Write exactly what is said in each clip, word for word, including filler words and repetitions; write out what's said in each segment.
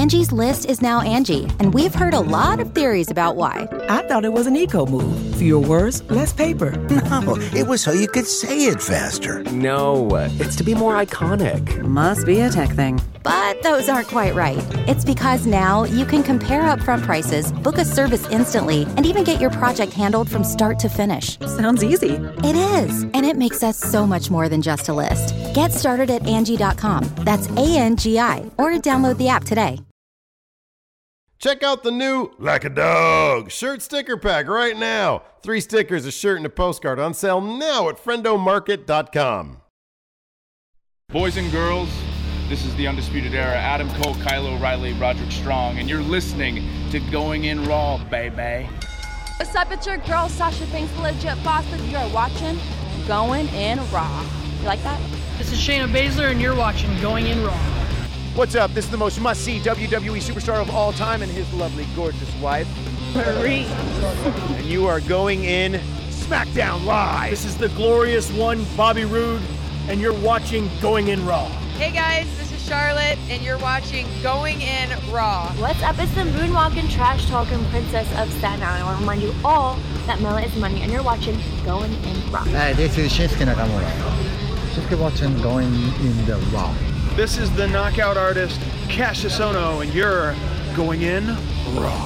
Angie's List is now Angie, and we've heard a lot of theories about why. I thought it was an eco move. Fewer words, less paper. No, it was so you could say it faster. No, it's to be more iconic. Must be a tech thing. But those aren't quite right. It's because now you can compare upfront prices, book a service instantly, and even get your project handled from start to finish. Sounds easy. It is, and it makes us so much more than just a list. Get started at Angie dot com. That's A N G I, or download the app today. Check out the new Like a Dog shirt sticker pack right now. Three stickers, a shirt, and a postcard on sale now at friendo market dot com. Boys and girls, this is the Undisputed Era. Adam Cole, Kyle O'Reilly, Roderick Strong, and you're listening to Going In Raw, baby. What's up? It's your girl, Sasha Banks, the legit boss, and you're watching Going In Raw. You like that? This is Shayna Baszler, and you're watching Going In Raw. What's up? This is the most must-see W W E superstar of all time and his lovely, gorgeous wife, Marie. And you are going in SmackDown Live. This is the glorious one, Bobby Roode, and you're watching Going In Raw. Hey guys, this is Charlotte, and you're watching Going In Raw. What's up? It's the moonwalking, trash talking princess of Staten Island. I want to remind you all that Mela is money, and you're watching Going In Raw. Hi, this is Shinsuke Nakamura. Just keep watching Going In the Raw. This is the knockout artist, Cassius Ohno, and you're Going In Raw.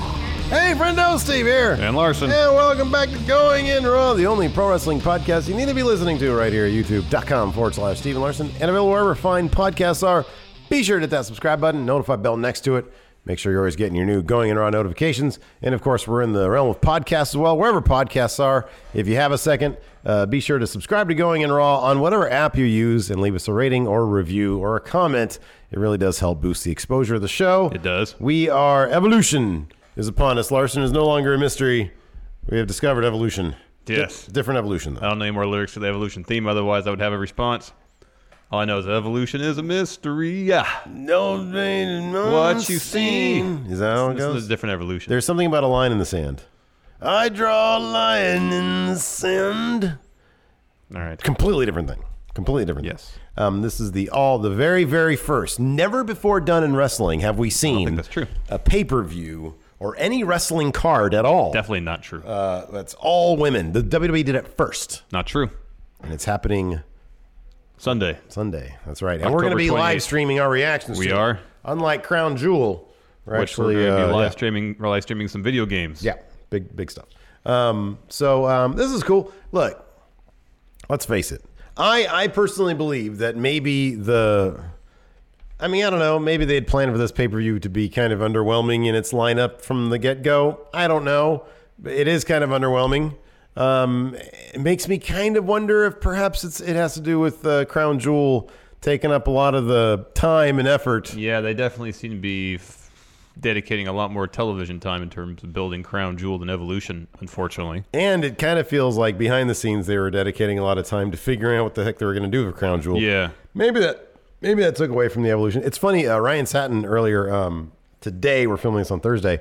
Hey, friendo, Steve here. And Larson. And welcome back to Going In Raw, the only pro wrestling podcast you need to be listening to right here at youtube.com forward slash Steven Larson. And available wherever fine podcasts are. Be sure to hit that subscribe button, notify bell next to it. Make sure you're always getting your new Going In Raw notifications. And, of course, we're in the realm of podcasts as well, wherever podcasts are. If you have a second, uh, be sure to subscribe to Going In Raw on whatever app you use and leave us a rating or a review or a comment. It really does help boost the exposure of the show. It does. We are, evolution is upon us. Larson is no longer a mystery. We have discovered evolution. Yes. D- different evolution, though. I don't know any more lyrics to the evolution theme. Otherwise, I would have a response. All I know is evolution is a mystery. Yeah. No, no what you see. Is that how it goes? This is a different evolution. There's something about a line in the sand. I draw a line in the sand. All right. Completely different thing. Completely different. Yes. Thing. Um, this is the all the very very first. Never before done in wrestling have we seen. I don't think that's true. A pay-per-view or any wrestling card at all. Definitely not true. Uh, that's all women. The W W E did it first. Not true. And it's happening. Sunday. Sunday. That's right. And October we're going to be twenty-eighth. live streaming our reactions. We to are. It. Unlike Crown Jewel, we're Which actually we're going to be uh, live yeah. streaming. We're live streaming some video games. Yeah, big big stuff. Um, so um, this is cool. Look, let's face it. I I personally believe that maybe the. I mean, I don't know. Maybe they had planned for this pay per view to be kind of underwhelming in its lineup from the get go. I don't know. It is kind of underwhelming. Um, it makes me kind of wonder if perhaps it's it has to do with uh, Crown Jewel taking up a lot of the time and effort. Yeah, they definitely seem to be f- dedicating a lot more television time in terms of building Crown Jewel than Evolution, unfortunately. And it kind of feels like behind the scenes they were dedicating a lot of time to figuring out what the heck they were going to do with Crown Jewel. Yeah. Maybe that maybe that took away from the Evolution. It's funny, uh, Ryan Satin earlier um, today, we're filming this on Thursday,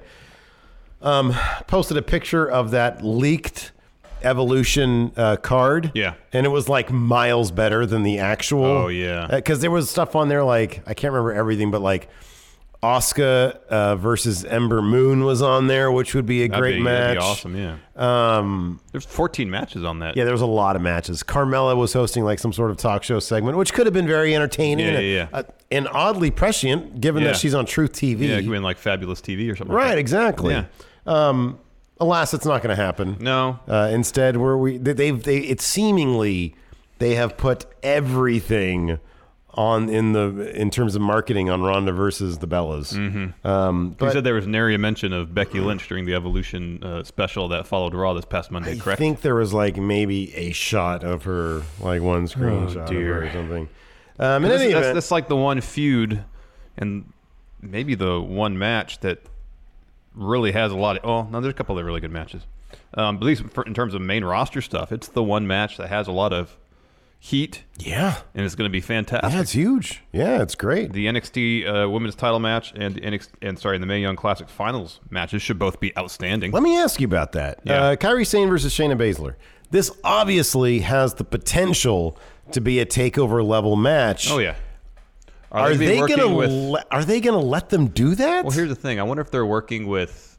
um, posted a picture of that leaked Evolution uh, card. Yeah. And it was like miles better than the actual. Oh, yeah. Because uh, there was stuff on there like, I can't remember everything, but like Asuka uh, versus Ember Moon was on there, which would be a That'd great be, match. That'd be awesome, yeah. Um, There's fourteen matches on that. Yeah, there was a lot of matches. Carmella was hosting like some sort of talk show segment, which could have been very entertaining. Yeah, and, yeah, yeah. Uh, and oddly prescient, given Yeah. that she's on Truth T V. Yeah, it could be in like Fabulous T V or something Right, like that. exactly. Yeah. Um, alas, it's not going to happen. No. Uh, instead, where we they, they've they it's seemingly they have put everything on in the in terms of marketing on Ronda versus the Bellas. Mm-hmm. Um, You but said there was nary a mention of Becky Lynch during the Evolution uh, special that followed Raw this past Monday, I correct? think there was like maybe a shot of her, like one screenshot Oh, dear. of her or something. Um, in that's, any that's, event, that's like the one feud and maybe the one match that really has a lot of, oh, no, there's a couple of really good matches. Um, but at least for, in terms of main roster stuff, it's the one match that has a lot of heat. Yeah. And it's going to be fantastic. Yeah, it's huge. Yeah, it's great. The N X T uh, women's title match and the N X T, and sorry, the Mae Young Classic finals matches should both be outstanding. Let me ask you about that. Yeah. Uh, Kairi Sane versus Shayna Baszler. This obviously has the potential to be a takeover level match. Oh, yeah. Are, Are they, they working gonna with? le- are they gonna let them do that? Well, here's the thing. I wonder if they're working with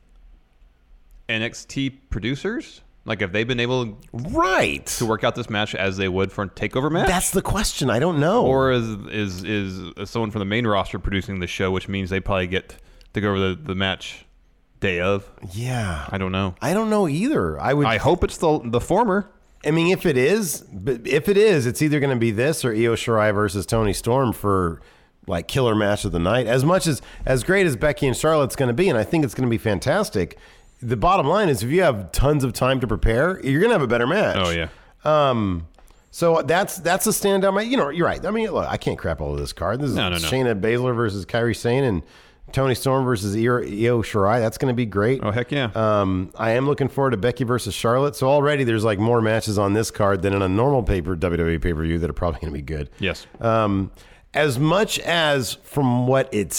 N X T producers. Like, have they been able right to work out this match as they would for a takeover match? That's the question. I don't know. Or is is is someone from the main roster producing the show, which means they probably get to go over the, the match day of? Yeah, I don't know. I don't know either. I would. I hope it's the the former. I mean, if it is, but if it is, it's either going to be this or Io Shirai versus Toni Storm for like killer match of the night. As much as as great as Becky and Charlotte's going to be, and I think it's going to be fantastic. The bottom line is, if you have tons of time to prepare, you're going to have a better match. Oh yeah. Um. So that's that's a standout match. You know, you're right. I mean, look, I can't crap all of this card. This is No, no, no. Shayna Baszler versus Kairi Sane and Toni Storm versus Io Io Shirai. That's going to be great. Oh heck yeah. Um, I am looking forward to Becky versus Charlotte. So already there's like more matches on this card than in a normal paper W W E pay per view that are probably going to be good. Yes. Um, as much as from what it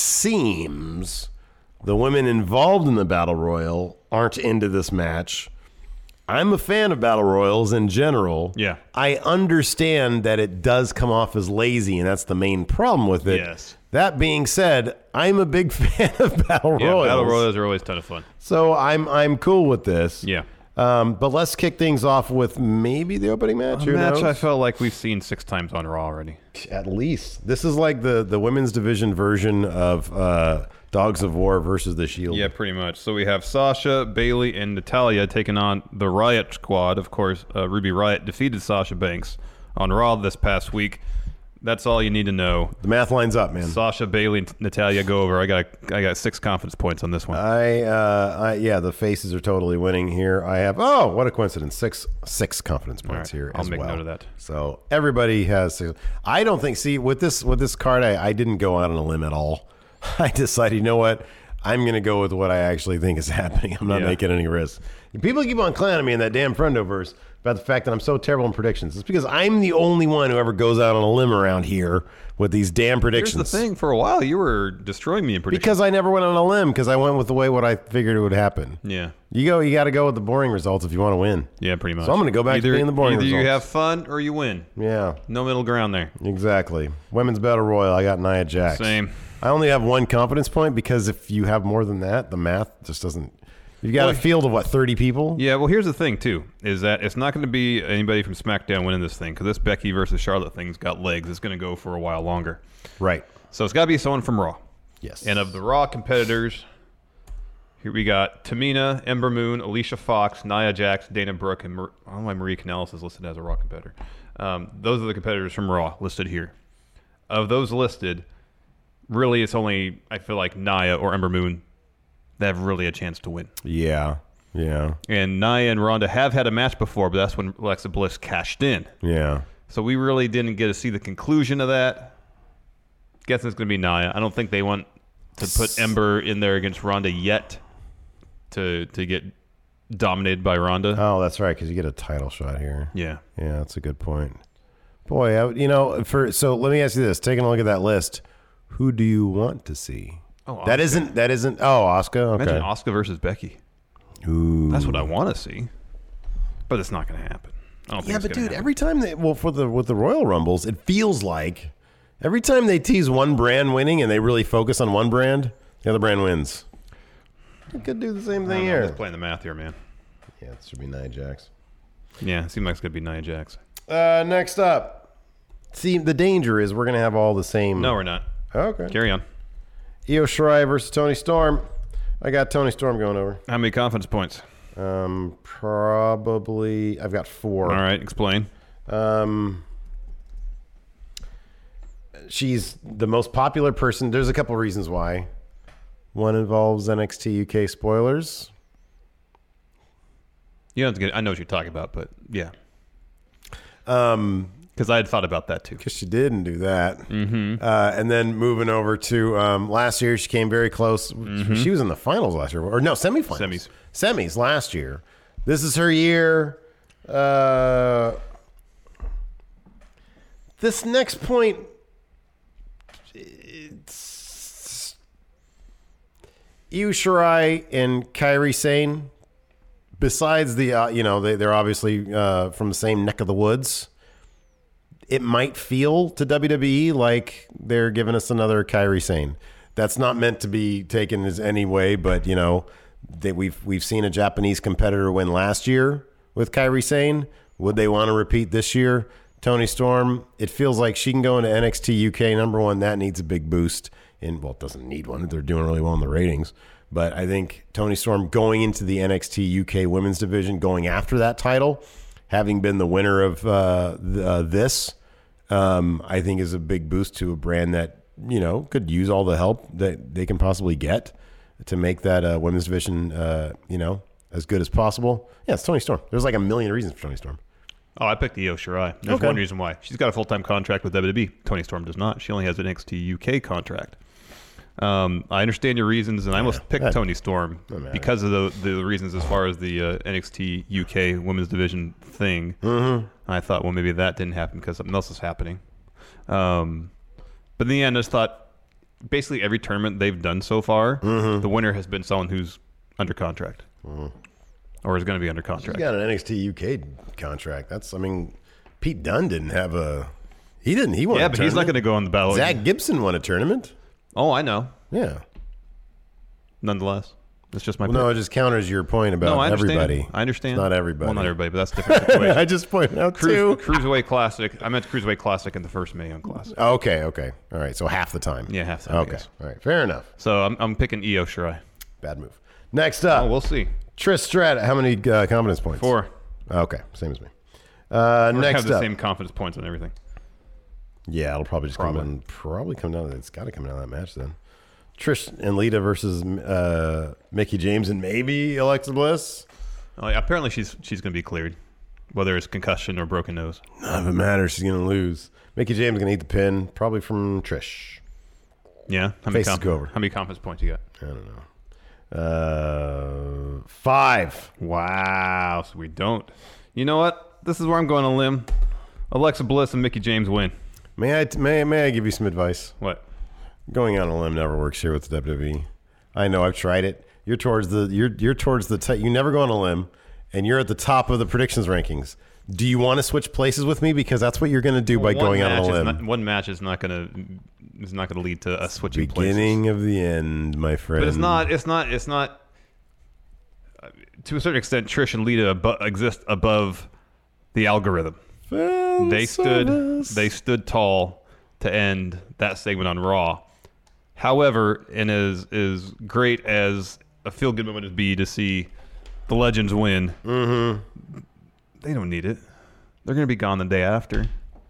seems, the women involved in the Battle Royal aren't into this match. I'm a fan of Battle Royals in general. Yeah. I understand that it does come off as lazy, and that's the main problem with it. Yes. That being said, I'm a big fan of Battle Yeah, Royals. Battle Royals are always a ton of fun. So I'm I'm cool with this. Yeah. Um, but let's kick things off with maybe the opening match. A Who match knows? I felt like we've seen six times on Raw already. At least. This is like the, the women's division version of uh, Dogs of War versus the Shield. Yeah, pretty much. So we have Sasha, Bailey, and Natalya taking on the Riot Squad. Of course, uh, Ruby Riot defeated Sasha Banks on Raw this past week. That's all you need to know. The math lines up, man. Sasha, Bailey, and Natalya go over. I got I got six confidence points on this one. I, uh, I yeah, the faces are totally winning here. I have oh, what a coincidence! Six six confidence points right, here. I'll as make well. note of that. So everybody has. Six. I don't think. See, with this with this card, I, I didn't go out on a limb at all. I decided, you know what? I'm going to go with what I actually think is happening. I'm not Yeah. making any risks. People keep on clowning me in that damn Friendoverse about the fact that I'm so terrible in predictions. It's because I'm the only one who ever goes out on a limb around here with these damn predictions. Here's the thing. For a while, you were destroying me in predictions. Because I never went on a limb, because I went with the way what I figured it would happen. Yeah. You go. You got to go with the boring results if you want to win. Yeah, pretty much. So I'm going to go back either, to being the boring Either results. you have fun or you win. Yeah. No middle ground there. Exactly. Women's Battle Royal. I got Nia Jax. Same. I only have one confidence point because if you have more than that, the math just doesn't. You've got Well, a field of what, thirty people? Yeah, well, here's the thing, too, is that it's not going to be anybody from SmackDown winning this thing because this Becky versus Charlotte thing's got legs. It's going to go for a while longer. Right. So it's got to be someone from Raw. Yes. And of the Raw competitors, here we got Tamina, Ember Moon, Alicia Fox, Nia Jax, Dana Brooke, and Mar- I don't know why Marie Kanellis is listed as a Raw competitor. Um, those are the competitors from Raw listed here. Of those listed, really it's only, I feel like, Nia or Ember Moon that have really a chance to win. Yeah. Yeah. And Nia and Ronda have had a match before, but that's when Alexa Bliss cashed in. Yeah. So we really didn't get to see the conclusion of that. Guessing it's going to be Nia. I don't think they want to put Ember in there against Ronda yet to to get dominated by Ronda. Oh, that's right, because you get a title shot here. Yeah. Yeah, that's a good point. Boy, I, you know, for so let me ask you this: taking a look at that list, who do you want to see? Oh, that Asuka. isn't that isn't. Oh, Asuka. Okay. Imagine Asuka versus Becky. Ooh. That's what I want to see, but it's not going to happen. I don't think Yeah, it's but gonna dude, happen. every time they well for the with the Royal Rumbles, it feels like every time they tease one brand winning and they really focus on one brand, the other brand wins. You could do the same I thing don't know, here. I'm just playing the math here, man. Yeah, it should be Nia Jax. Yeah, it seems like it's going to be Nia Jax. Uh, next up, see the danger is we're gonna have all the same. No, we're not. Okay. Carry on. Io Shirai versus Toni Storm. I got Toni Storm going over. How many confidence points? Um, probably I've got four. All right, explain. Um, she's the most popular person. There's a couple reasons why. One involves N X T U K spoilers. You don't have to get, I know what you're talking about, but yeah. Um, because I had thought about that too. Because she didn't do that. Mm-hmm. Uh, and then moving over to um, last year, she came very close. Mm-hmm. She was in the finals last year, or no, semifinals. Semis. Semis last year. This is her year. Uh, this next point, it's Io Shirai and Kairi Sane. Besides the, uh, you know, they, they're obviously uh, from the same neck of the woods. it might feel to W W E like they're giving us another Kairi Sane. That's not meant to be taken as any way, but you know, they, we've we've seen a Japanese competitor win last year with Kairi Sane. Would they want to repeat this year? Toni Storm, it feels like she can go into N X T U K. Number one, that needs a big boost. In well, it doesn't need one. They're doing really well in the ratings. But I think Toni Storm going into the N X T U K women's division, going after that title, having been the winner of uh, the, uh, this, um, I think is a big boost to a brand that, you know, could use all the help that they can possibly get to make that uh, women's division, uh, you know, as good as possible. Yeah, it's Toni Storm. There's like a million reasons for Toni Storm. Oh, I picked Io Shirai. There's Okay. one reason why. She's got a full-time contract with W W E. Toni Storm does not. She only has an N X T U K contract. Um, I understand your reasons, and I almost picked that- Toni Storm because of the the reasons as far as the uh, N X T U K women's division thing. Mm-hmm. I thought, well, maybe that didn't happen because something else is happening. Um, but in the end, I just thought basically every tournament they've done so far, Mm-hmm. the winner has been someone who's under contract. Mm-hmm. Or is going to be under She's contract. got an N X T U K contract. That's, I mean, Pete Dunne didn't have a, he didn't, he won Yeah, a but he's not tournament. going to go on the battle. Zach Gibson won a tournament. Oh, I know. Yeah. Nonetheless, that's just my Well, no, it just counters your point about No, I understand. everybody. I understand. It's not everybody. Well, not everybody, but that's a different situation. I just pointed out Cruise, too. Cruiserweight Classic. I meant Cruiserweight Classic in the first Mae Young Classic. Okay, okay. All right, so half the time. Yeah, half the time. Okay, yes. all right. Fair enough. So I'm, I'm picking Io Shirai. Bad move. Next up. Oh, we'll see. Trish Stratus. How many uh, confidence points? Four. Okay, same as me. Uh, We're next have the up. same confidence points on everything. Yeah, it'll probably just Probably. come in. Probably come down. It's got to come down to that match then. Trish and Lita versus uh, Mickie James and maybe Alexa Bliss. Oh, yeah, apparently she's she's going to be cleared, whether it's concussion or broken nose. None of it matters. She's going to lose. Mickie James is going to eat the pin, probably from Trish. Yeah. How many, Faces conf- go over. how many confidence points you got? I don't know. Uh, five. Wow. So we don't. You know what? This is where I'm going on a limb. Alexa Bliss and Mickie James win. May I may may I give you some advice? What? Going on a limb never works here with the W W E. I know I've tried it. You're towards the you're you're towards the t- you never go on a limb, and you're at the top of the predictions rankings. Do you want to switch places with me because that's what you're going to do by One going on a match is limb? Not, one match is not going to is not going to lead to us switching places. Beginning of the end, my friend. But it's not. It's not. It's not. Uh, to a certain extent, Trish and Lita abo- exist above the algorithm. Fan they stood. service. They stood tall to end that segment on Raw. However, and as as great as a feel good moment would be to see the Legends win, mm-hmm. they don't need it. They're going to be gone the day after.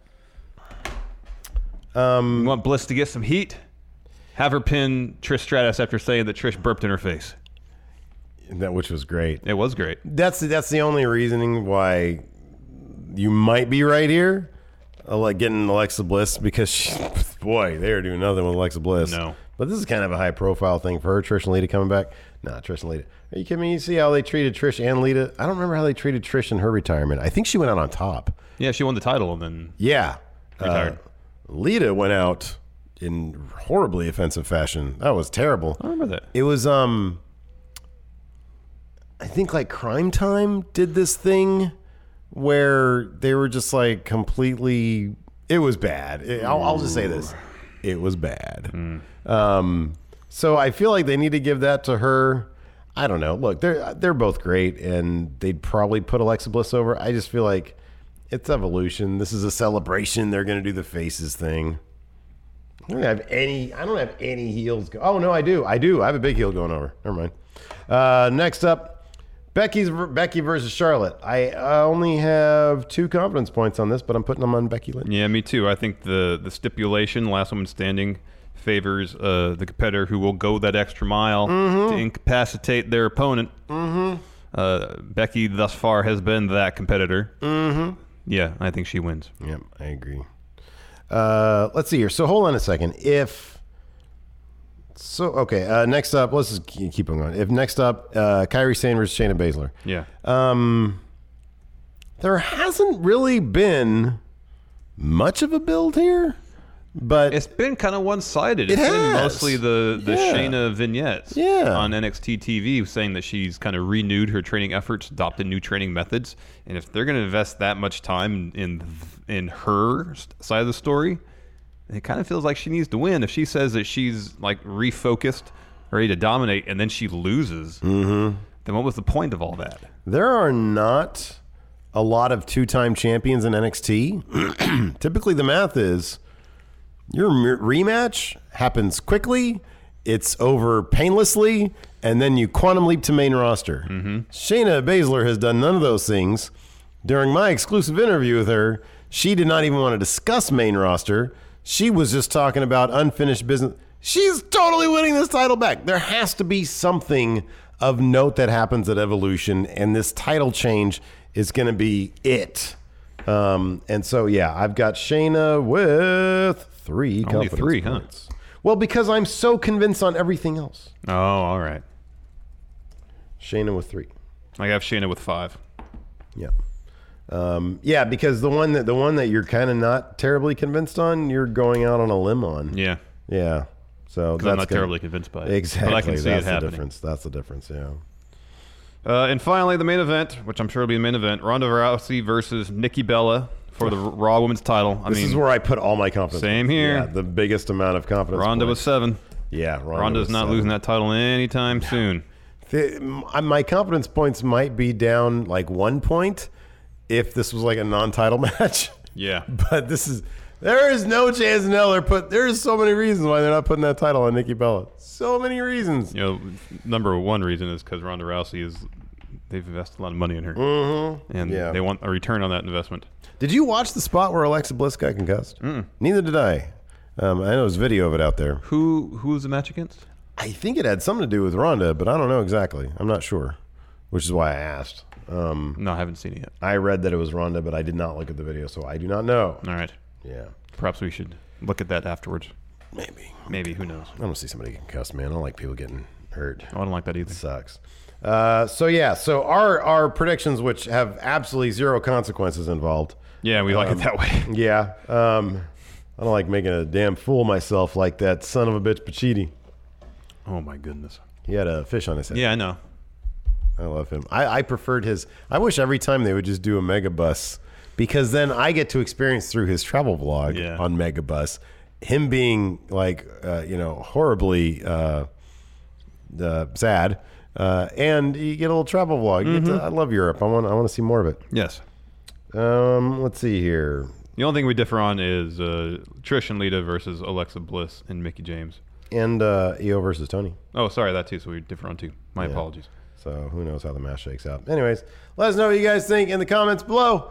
Um, you want Bliss to get some heat? Have her pin Trish Stratus after saying that Trish burped in her face. That which was great. It was great. That's that's the only reasoning why you might be right here. I like getting Alexa Bliss because she, boy, they are doing nothing with Alexa Bliss. No. But this is kind of a high profile thing for her. Trish and Lita coming back. Nah, Trish and Lita. Are you kidding me? You see how they treated Trish and Lita? I don't remember how they treated Trish in her retirement. I think she went out on top. Yeah, she won the title and then Yeah. retired. Uh, Lita went out in horribly offensive fashion. That was terrible. I remember that. It was, um, I think like Crime Time did this thing where they were just like completely, it was bad. It- I'll, I'll just say this. It was bad. Mm. Um, so I feel like they need to give that to her. I don't know. Look, they're they're both great, and they'd probably put Alexa Bliss over. I just feel like it's evolution. This is a celebration. They're going to do the faces thing. I don't have any. I don't have any heels. Go- oh no, I do. I do. I have a big heel going over. Never mind. Uh, next up, Becky's Becky versus Charlotte. I uh, only have two confidence points on this, but I'm putting them on Becky Lynch. Yeah, me too. I think the the stipulation, last woman standing, favors uh, the competitor who will go that extra mile Mm-hmm. to incapacitate their opponent. Mm-hmm. Uh, Becky thus far has been that competitor. Mm-hmm. Yeah, I think she wins. Yep, I agree. Uh, let's see here. So hold on a second. If so, okay. Uh, next up, let's just keep keep on going. If next up, uh, Kairi Sane versus Shayna Baszler. Yeah. Um, there hasn't really been much of a build here. But it's been kind of one-sided. It It's been has. mostly the, the Yeah. Shayna vignettes Yeah. on N X T T V saying that she's kind of renewed her training efforts, adopted new training methods. And if they're going to invest that much time in in her side of the story, it kind of feels like she needs to win. If she says that she's like refocused, ready to dominate, and then she loses, mm-hmm. then what was the point of all that? There are not a lot of two-time champions in N X T. Typically, the math is your m- rematch happens quickly, it's over painlessly, and then you quantum leap to main roster. Mm-hmm. Shayna Baszler has done none of those things. During my exclusive interview with her, she did not even want to discuss main roster. She was just talking about unfinished business. She's totally winning this title back. There has to be something of note that happens at Evolution, and this title change is going to be it. Um, and so, yeah, I've got Shayna with three Only confidence three, huh? points. Well, because I'm so convinced on everything else. Oh, all right. Shayna with three. I have Shayna with five. Yeah. Um, yeah, because the one that the one that you're kind of not terribly convinced on, you're going out on a limb on. Yeah. Yeah. So 'Cause I'm not gonna- terribly convinced by it. Exactly. But I can see That's it the happening. difference. That's the difference. Yeah. Uh, and finally, the main event, which I'm sure will be the main event, Ronda Rousey versus Nikki Bella for the Raw Women's title. I this mean, is where I put all my confidence. Same points. here. Yeah, the biggest amount of confidence. Ronda was points. seven. Yeah, Ronda Ronda's was not seven. losing that title anytime soon. The, m- my confidence points might be down like one point if this was like a non-title match. Yeah. But this is there is no chance in hell they're put. There's so many reasons why they're not putting that title on Nikki Bella. So many reasons. You know, number one reason is because Ronda Rousey is they've invested a lot of money in her, mm-hmm. and Yeah. they want a return on that investment. Did you watch the spot where Alexa Bliss got concussed? Mm. Neither did I. Um, I know there's video of it out there. Who who was the match against? I think it had something to do with Ronda, but I don't know exactly. I'm not sure, which is why I asked. Um, no, I haven't seen it yet. I read that it was Ronda, but I did not look at the video, so I do not know. All right. Yeah. Perhaps we should look at that afterwards. Maybe. Maybe. Who knows? I don't see somebody getting cussed, man. I don't like people getting hurt. I don't like that either. It sucks. Uh, so yeah, so our our predictions, which have absolutely zero consequences involved. Yeah, we like um, it that way. Yeah. Um, I don't like making a damn fool of myself like that son of a bitch Pacitti. Oh my goodness. He had a fish on his head. Yeah, I know. I love him. I, I preferred his. I wish every time they would just do a Megabus, because then I get to experience through his travel vlog Yeah. on Megabus him being like, uh, you know, horribly uh, uh, sad, uh, and you get a little travel vlog. You get to- I love Europe. I want. I want to see more of it. Yes. Um. Let's see here. The only thing we differ on is uh, Trish and Lita versus Alexa Bliss and Mickie James. And uh, E O versus Tony. Oh, sorry, that too. So we differ on too. My Yeah. apologies. So who knows how the match shakes out. Anyways, let us know what you guys think in the comments below.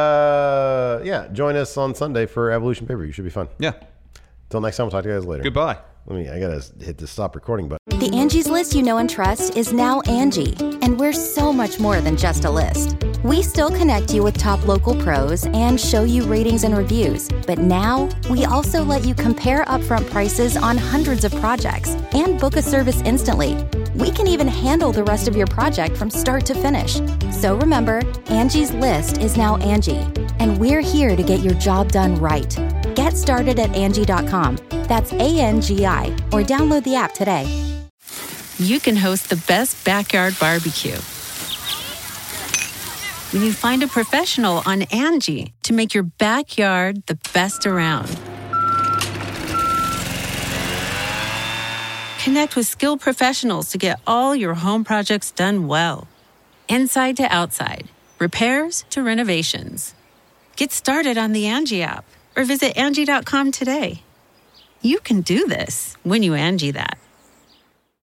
Uh, yeah, join us on Sunday for Evolution Pay-Per-View. Should be fun. Yeah. Until next time, we'll talk to you guys later. Goodbye. Let me. I gotta hit the stop recording button. The Angie's List you know and trust is now Angie, and we're so much more than just a list. We still connect you with top local pros and show you ratings and reviews, but now we also let you compare upfront prices on hundreds of projects and book a service instantly. We can even handle the rest of your project from start to finish. So remember, Angie's List is now Angie, and we're here to get your job done right. Get started at Angie dot com. That's A N G I, or download the app today. You can host the best backyard barbecue when you find a professional on Angie to make your backyard the best around. Connect with skilled professionals to get all your home projects done well. Inside to outside, repairs to renovations. Get started on the Angie app or visit Angie dot com today. You can do this when you Angie that.